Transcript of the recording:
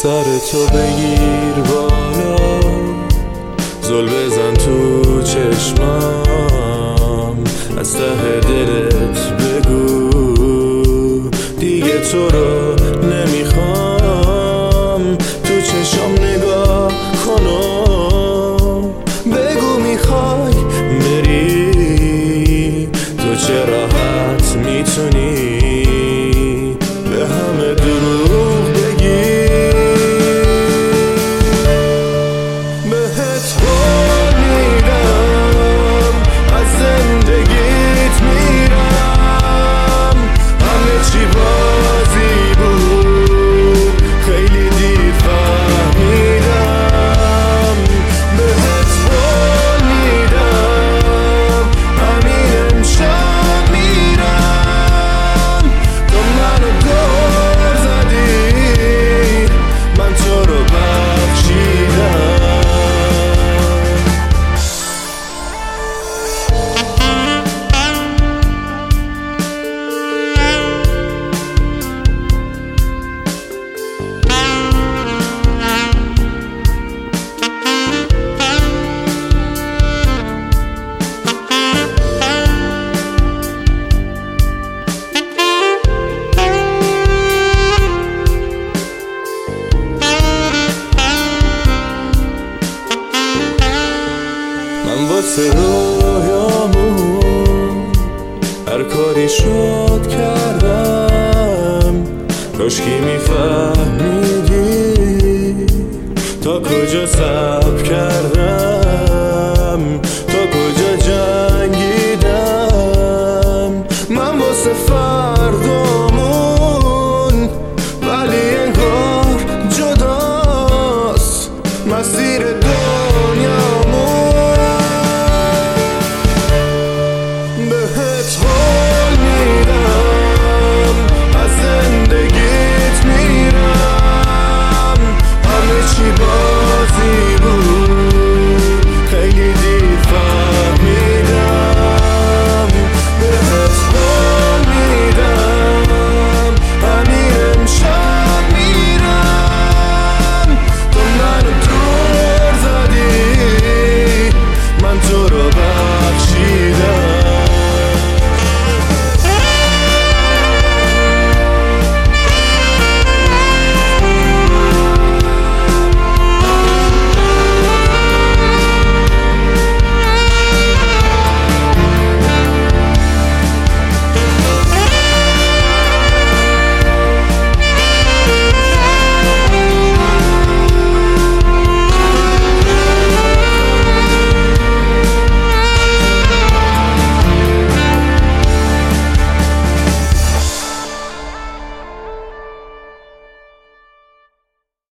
سرتو بگیر بالا، زل بزن تو چشمام، از ته دلت بگو دیگه تو رو نمیخوام. تو چشم نگاه کن و بگو میخوای بری، تو چه راحت میتونی به همه دروغ بگی. بهت قول میدم از زندگیت میرم، همه چی بازی بود خیلی دیر فهمیدم. بهت قول میدم همین امشب میرم، تو منو دور زدی من تو رو بخشیدم. من واسه رویامون هر کاری شد کردم، کاشکی میفهمیدی تا کجا صبر کردم.